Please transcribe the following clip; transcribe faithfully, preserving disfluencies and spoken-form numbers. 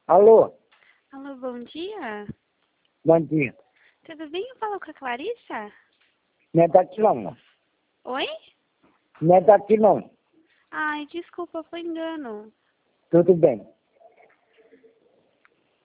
Alô? Alô, bom dia. Bom dia. Tudo bem? Eu falo com a Clarissa? Não é daqui não. Oi? Não é daqui não. Ai, desculpa, foi engano. Tudo bem.